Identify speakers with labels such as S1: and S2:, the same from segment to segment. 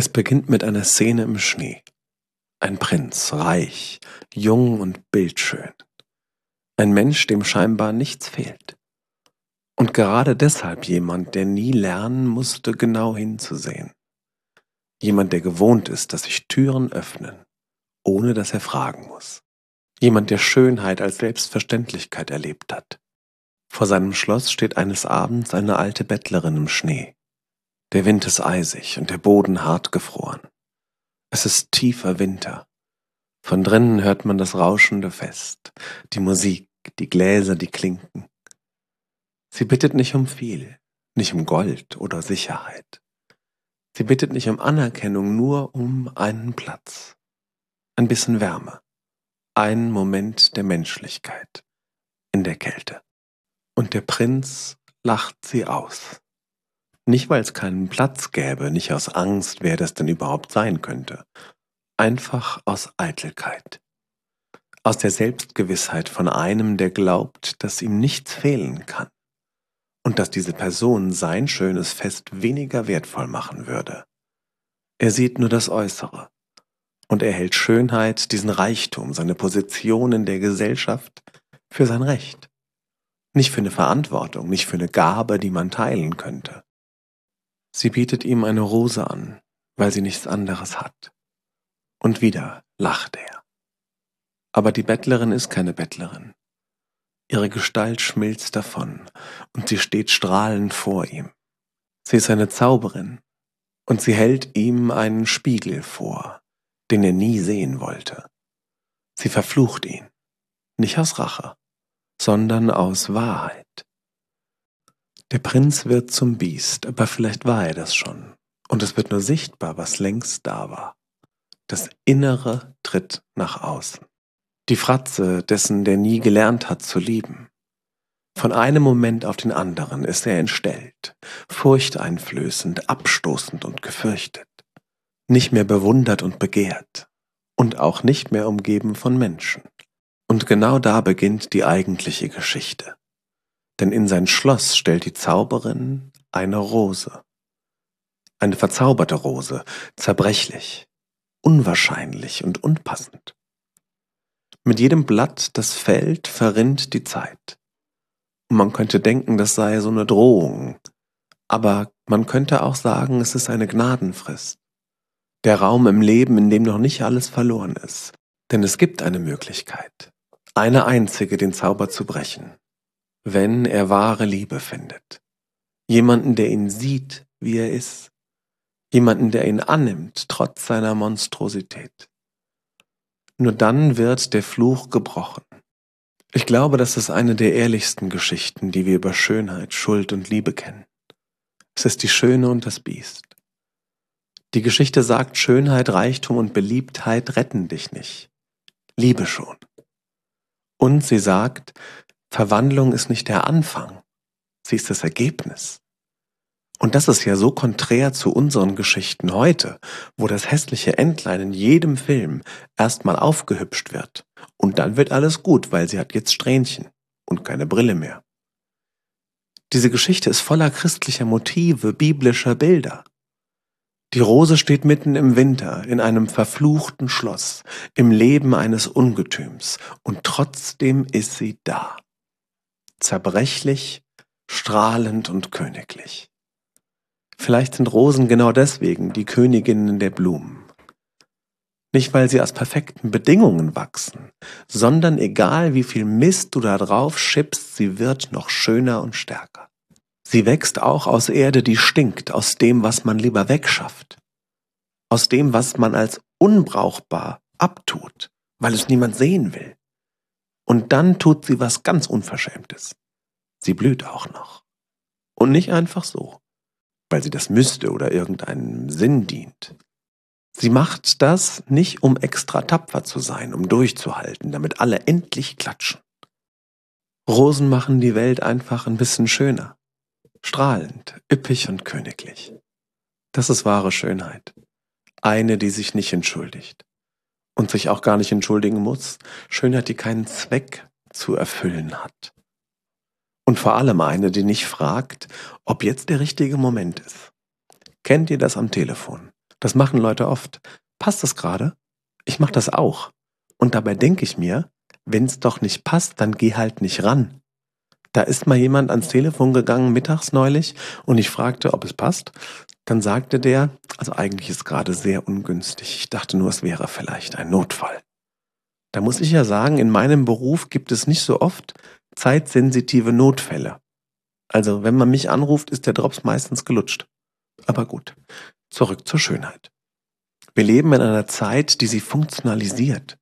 S1: Es beginnt mit einer Szene im Schnee. Ein Prinz, reich, jung und bildschön. Ein Mensch, dem scheinbar nichts fehlt. Und gerade deshalb jemand, der nie lernen musste, genau hinzusehen. Jemand, der gewohnt ist, dass sich Türen öffnen, ohne dass er fragen muss. Jemand, der Schönheit als Selbstverständlichkeit erlebt hat. Vor seinem Schloss steht eines Abends eine alte Bettlerin im Schnee. Der Wind ist eisig und der Boden hart gefroren. Es ist tiefer Winter. Von drinnen hört man das rauschende Fest, die Musik, die Gläser, die Klinken. Sie bittet nicht um viel, nicht um Gold oder Sicherheit. Sie bittet nicht um Anerkennung, nur um einen Platz, ein bisschen Wärme, einen Moment der Menschlichkeit in der Kälte. Und der Prinz lacht sie aus. Nicht, weil es keinen Platz gäbe, nicht aus Angst, wer das denn überhaupt sein könnte. Einfach aus Eitelkeit. Aus der Selbstgewissheit von einem, der glaubt, dass ihm nichts fehlen kann. Und dass diese Person sein schönes Fest weniger wertvoll machen würde. Er sieht nur das Äußere. Und er hält Schönheit, diesen Reichtum, seine Position in der Gesellschaft für sein Recht. Nicht für eine Verantwortung, nicht für eine Gabe, die man teilen könnte. Sie bietet ihm eine Rose an, weil sie nichts anderes hat. Und wieder lacht er. Aber die Bettlerin ist keine Bettlerin. Ihre Gestalt schmilzt davon und sie steht strahlend vor ihm. Sie ist eine Zauberin und sie hält ihm einen Spiegel vor, den er nie sehen wollte. Sie verflucht ihn, nicht aus Rache, sondern aus Wahrheit. Der Prinz wird zum Biest, aber vielleicht war er das schon. Und es wird nur sichtbar, was längst da war. Das Innere tritt nach außen. Die Fratze dessen, der nie gelernt hat zu lieben. Von einem Moment auf den anderen ist er entstellt, furchteinflößend, abstoßend und gefürchtet. Nicht mehr bewundert und begehrt. Und auch nicht mehr umgeben von Menschen. Und genau da beginnt die eigentliche Geschichte. Denn in sein Schloss stellt die Zauberin eine Rose. Eine verzauberte Rose, zerbrechlich, unwahrscheinlich und unpassend. Mit jedem Blatt, das fällt, verrinnt die Zeit. Und man könnte denken, das sei so eine Drohung. Aber man könnte auch sagen, es ist eine Gnadenfrist. Der Raum im Leben, in dem noch nicht alles verloren ist. Denn es gibt eine Möglichkeit. Eine einzige, den Zauber zu brechen. Wenn er wahre Liebe findet. Jemanden, der ihn sieht, wie er ist. Jemanden, der ihn annimmt, trotz seiner Monstrosität. Nur dann wird der Fluch gebrochen. Ich glaube, das ist eine der ehrlichsten Geschichten, die wir über Schönheit, Schuld und Liebe kennen. Es ist die Schöne und das Biest. Die Geschichte sagt, Schönheit, Reichtum und Beliebtheit retten dich nicht. Liebe schon. Und sie sagt, Verwandlung ist nicht der Anfang, sie ist das Ergebnis. Und das ist ja so konträr zu unseren Geschichten heute, wo das hässliche Entlein in jedem Film erstmal aufgehübscht wird. Und dann wird alles gut, weil sie hat jetzt Strähnchen und keine Brille mehr. Diese Geschichte ist voller christlicher Motive, biblischer Bilder. Die Rose steht mitten im Winter in einem verfluchten Schloss, im Leben eines Ungetüms. Und trotzdem ist sie da. Zerbrechlich, strahlend und königlich. Vielleicht sind Rosen genau deswegen die Königinnen der Blumen. Nicht, weil sie aus perfekten Bedingungen wachsen, sondern egal wie viel Mist du da drauf schippst, sie wird noch schöner und stärker. Sie wächst auch aus Erde, die stinkt, aus dem, was man lieber wegschafft. Aus dem, was man als unbrauchbar abtut, weil es niemand sehen will. Und dann tut sie was ganz Unverschämtes. Sie blüht auch noch. Und nicht einfach so, weil sie das müsste oder irgendeinem Sinn dient. Sie macht das nicht, um extra tapfer zu sein, um durchzuhalten, damit alle endlich klatschen. Rosen machen die Welt einfach ein bisschen schöner. Strahlend, üppig und königlich. Das ist wahre Schönheit. Eine, die sich nicht entschuldigt. Und sich auch gar nicht entschuldigen muss. Schönheit, die keinen Zweck zu erfüllen hat. Und vor allem eine, die nicht fragt, ob jetzt der richtige Moment ist. Kennt ihr das am Telefon? Das machen Leute oft. Passt das gerade? Ich mache das auch. Und dabei denke ich mir, wenn es doch nicht passt, dann geh halt nicht ran. Da ist mal jemand ans Telefon gegangen mittags neulich und ich fragte, ob es passt. Dann sagte der, also eigentlich ist gerade sehr ungünstig. Ich dachte nur, es wäre vielleicht ein Notfall. Da muss ich ja sagen, in meinem Beruf gibt es nicht so oft zeitsensitive Notfälle. Also wenn man mich anruft, ist der Drops meistens gelutscht. Aber gut, zurück zur Schönheit. Wir leben in einer Zeit, die sie funktionalisiert.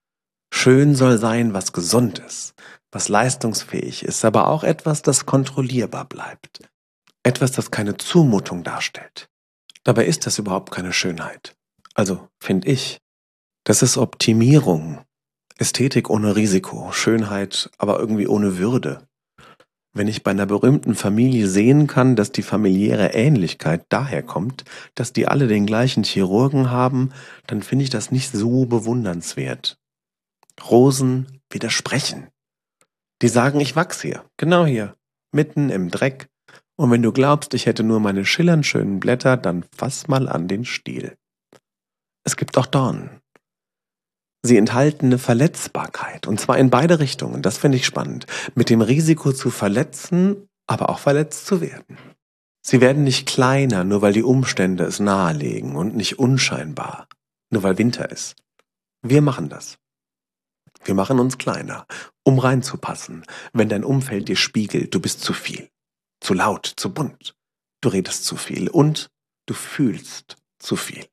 S1: Schön soll sein, was gesund ist, was leistungsfähig ist, aber auch etwas, das kontrollierbar bleibt. Etwas, das keine Zumutung darstellt. Dabei ist das überhaupt keine Schönheit. Also, finde ich. Das ist Optimierung. Ästhetik ohne Risiko, Schönheit aber irgendwie ohne Würde. Wenn ich bei einer berühmten Familie sehen kann, dass die familiäre Ähnlichkeit daher kommt, dass die alle den gleichen Chirurgen haben, dann finde ich das nicht so bewundernswert. Rosen widersprechen. Die sagen, ich wachse hier, genau hier, mitten im Dreck. Und wenn du glaubst, ich hätte nur meine schillernd schönen Blätter, dann fass mal an den Stiel. Es gibt auch Dornen. Sie enthalten eine Verletzbarkeit, und zwar in beide Richtungen. Das finde ich spannend. Mit dem Risiko zu verletzen, aber auch verletzt zu werden. Sie werden nicht kleiner, nur weil die Umstände es nahelegen, und nicht unscheinbar, nur weil Winter ist. Wir machen das. Wir machen uns kleiner, um reinzupassen, wenn dein Umfeld dir spiegelt, du bist zu viel, zu laut, zu bunt, du redest zu viel und du fühlst zu viel.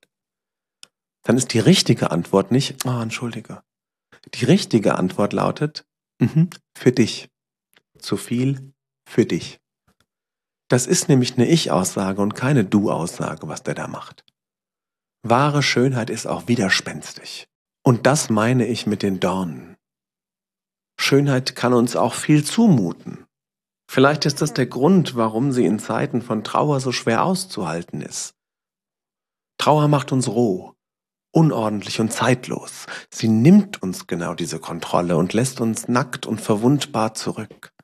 S1: Dann ist die richtige Antwort nicht, oh, entschuldige. Die richtige Antwort lautet, für dich. Zu viel für dich. Das ist nämlich eine Ich-Aussage und keine Du-Aussage, was der da macht. Wahre Schönheit ist auch widerspenstig. Und das meine ich mit den Dornen. Schönheit kann uns auch viel zumuten. Vielleicht ist das der Grund, warum sie in Zeiten von Trauer so schwer auszuhalten ist. Trauer macht uns roh, unordentlich und zeitlos. Sie nimmt uns genau diese Kontrolle und lässt uns nackt und verwundbar zurück.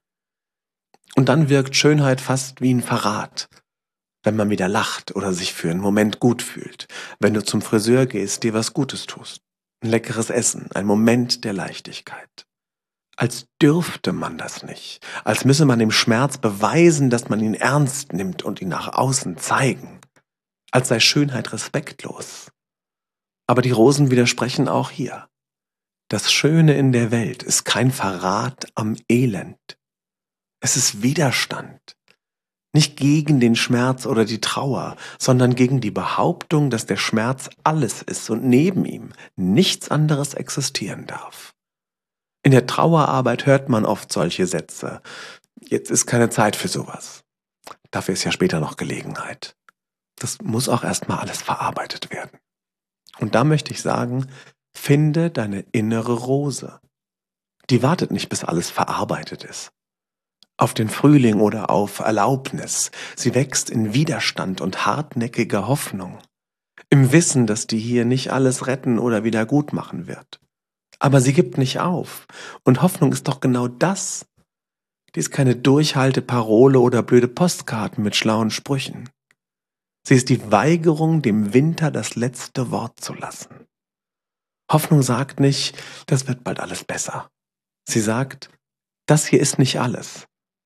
S1: Und dann wirkt Schönheit fast wie ein Verrat, wenn man wieder lacht oder sich für einen Moment gut fühlt, wenn du zum Friseur gehst, dir was Gutes tust. Ein leckeres Essen, ein Moment der Leichtigkeit. Als dürfte man das nicht, als müsse man dem Schmerz beweisen, dass man ihn ernst nimmt und ihn nach außen zeigen, als sei Schönheit respektlos. Aber die Rosen widersprechen auch hier. Das Schöne in der Welt ist kein Verrat am Elend. Es ist Widerstand. Nicht gegen den Schmerz oder die Trauer, sondern gegen die Behauptung, dass der Schmerz alles ist und neben ihm nichts anderes existieren darf. In der Trauerarbeit hört man oft solche Sätze. Jetzt ist keine Zeit für sowas. Dafür ist ja später noch Gelegenheit. Das muss auch erstmal alles verarbeitet werden. Und da möchte ich sagen, finde deine innere Rose. Die wartet nicht, bis alles verarbeitet ist. Auf den Frühling oder auf Erlaubnis. Sie wächst in Widerstand und hartnäckiger Hoffnung. Im Wissen, dass die hier nicht alles retten oder wieder gut machen wird. Aber sie gibt nicht auf. Und Hoffnung ist doch genau das. Die ist keine Durchhalteparole oder blöde Postkarten mit schlauen Sprüchen. Sie ist die Weigerung, dem Winter das letzte Wort zu lassen. Hoffnung sagt nicht, das wird bald alles besser. Sie sagt, das hier ist nicht alles.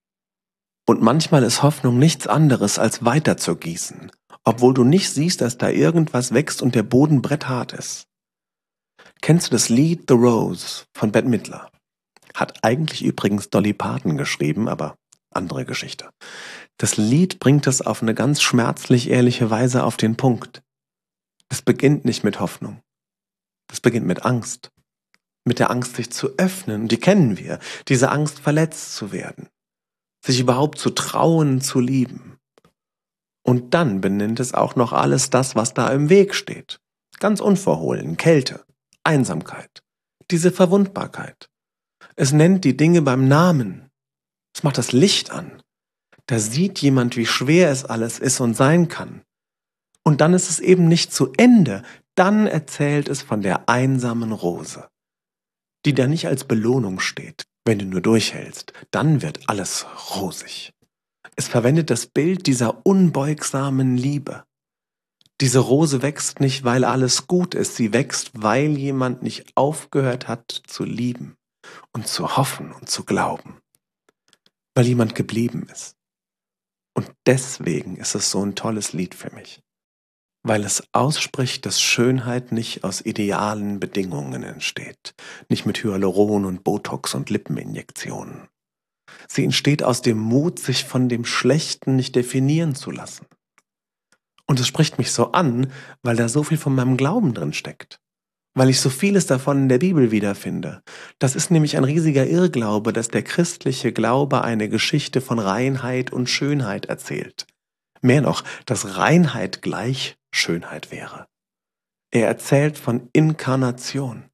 S1: Und manchmal ist Hoffnung nichts anderes als weiter zu gießen, obwohl du nicht siehst, dass da irgendwas wächst und der Boden bretthart ist. Kennst du das Lied The Rose von Bette Midler? Hat eigentlich übrigens Dolly Parton geschrieben, aber andere Geschichte. Das Lied bringt es auf eine ganz schmerzlich ehrliche Weise auf den Punkt. Es beginnt nicht mit Hoffnung. Das beginnt mit Angst. Mit der Angst, sich zu öffnen. Und die kennen wir. Diese Angst, verletzt zu werden. Sich überhaupt zu trauen, zu lieben. Und dann benennt es auch noch alles das, was da im Weg steht. Ganz unverhohlen. Kälte, Einsamkeit, diese Verwundbarkeit. Es nennt die Dinge beim Namen. Es macht das Licht an. Da sieht jemand, wie schwer es alles ist und sein kann. Und dann ist es eben nicht zu Ende. Dann erzählt es von der einsamen Rose, die da nicht als Belohnung steht, wenn du nur durchhältst. Dann wird alles rosig. Es verwendet das Bild dieser unbeugsamen Liebe, Diese Rose wächst nicht, weil alles gut ist. Sie wächst, weil jemand nicht aufgehört hat zu lieben und zu hoffen und zu glauben. Weil jemand geblieben ist. Und deswegen ist es so ein tolles Lied für mich. Weil es ausspricht, dass Schönheit nicht aus idealen Bedingungen entsteht. Nicht mit Hyaluron und Botox und Lippeninjektionen. Sie entsteht aus dem Mut, sich von dem Schlechten nicht definieren zu lassen. Und es spricht mich so an, weil da so viel von meinem Glauben drin steckt. Weil ich so vieles davon in der Bibel wiederfinde. Das ist nämlich ein riesiger Irrglaube, dass der christliche Glaube eine Geschichte von Reinheit und Schönheit erzählt. Mehr noch, dass Reinheit gleich Schönheit wäre. Er erzählt von Inkarnation.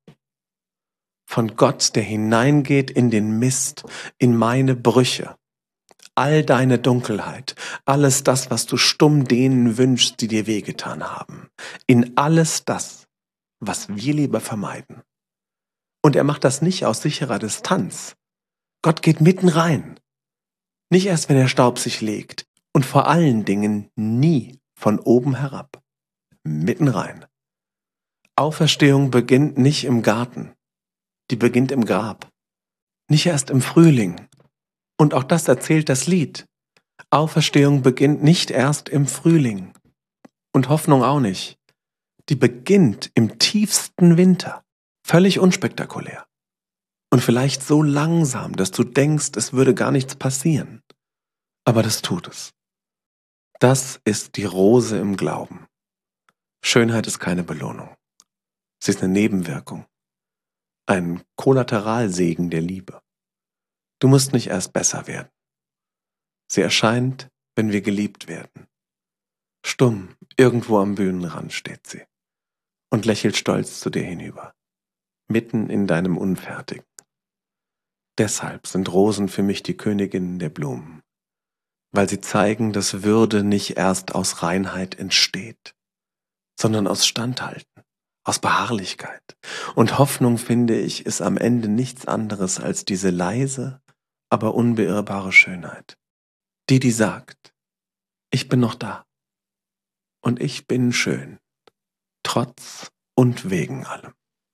S1: Von Gott, der hineingeht in den Mist, in meine Brüche. All deine Dunkelheit, alles das, was du stumm denen wünschst, die dir wehgetan haben. In alles das, was wir lieber vermeiden. Und er macht das nicht aus sicherer Distanz. Gott geht mitten rein. Nicht erst, wenn der Staub sich legt. Und vor allen Dingen nie von oben herab. Mitten rein. Auferstehung beginnt nicht im Garten. Die beginnt im Grab. Nicht erst im Frühling. Und auch das erzählt das Lied. Auferstehung beginnt nicht erst im Frühling. Und Hoffnung auch nicht. Die beginnt im tiefsten Winter. Völlig unspektakulär. Und vielleicht so langsam, dass du denkst, es würde gar nichts passieren. Aber das tut es. Das ist die Rose im Glauben. Schönheit ist keine Belohnung. Sie ist eine Nebenwirkung. Ein Kollateralsegen der Liebe. Du musst nicht erst besser werden. Sie erscheint, wenn wir geliebt werden. Stumm, irgendwo am Bühnenrand steht sie und lächelt stolz zu dir hinüber, mitten in deinem Unfertigen. Deshalb sind Rosen für mich die Königinnen der Blumen, weil sie zeigen, dass Würde nicht erst aus Reinheit entsteht, sondern aus Standhalten, aus Beharrlichkeit. Und Hoffnung, finde ich, ist am Ende nichts anderes als diese leise, aber unbeirrbare Schönheit. Die sagt, ich bin noch da und ich bin schön, trotz und wegen allem.